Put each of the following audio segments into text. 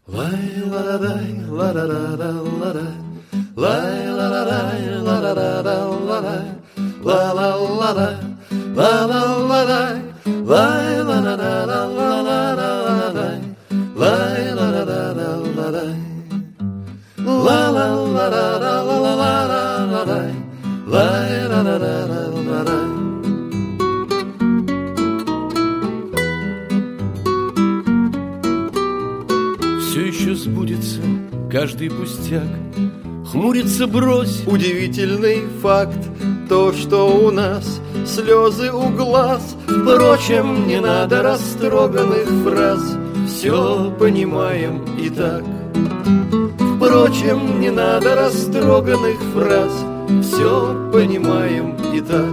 Все еще сбудется каждый пустяк. Хмурится брось, удивительный факт, то, что у нас слезы у глаз. Впрочем, не надо растроганных фраз, все понимаем и так. Впрочем, не надо растроганных фраз, все понимаем и так.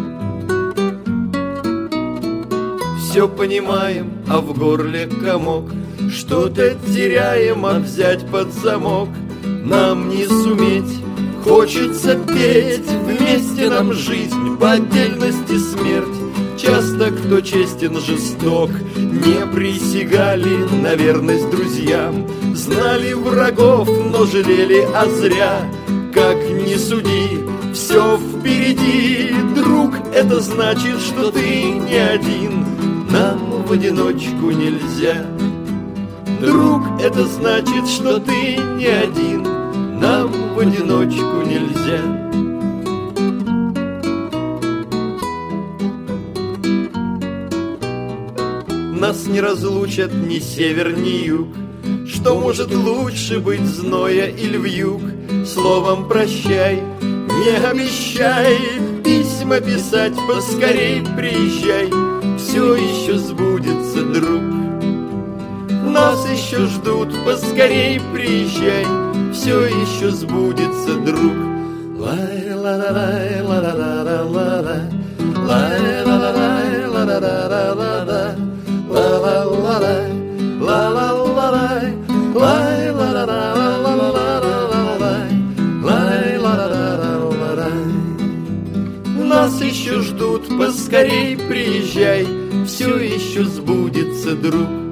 Все понимаем, а в горле комок. Что-то теряем, а взять под замок нам не суметь. Хочется петь, вместе нам жизнь, по отдельности смерть. Часто кто честен, жесток, не присягали на верность друзьям. Знали врагов, но жалели, а зря. Как ни суди, все впереди. Друг, это значит, что ты не один. Нам в одиночку нельзя. Друг, это значит, что ты не один. Нам в одиночку нельзя. Нас не разлучат ни север, ни юг. Что может лучше быть зноя или вьюг? Словом прощай, не обещай письма писать, поскорей приезжай. Все еще сбудется, друг. Нас еще ждут, поскорей приезжай. Все еще сбудется, друг. Нас еще ждут, поскорей приезжай. Все еще сбудется, друг.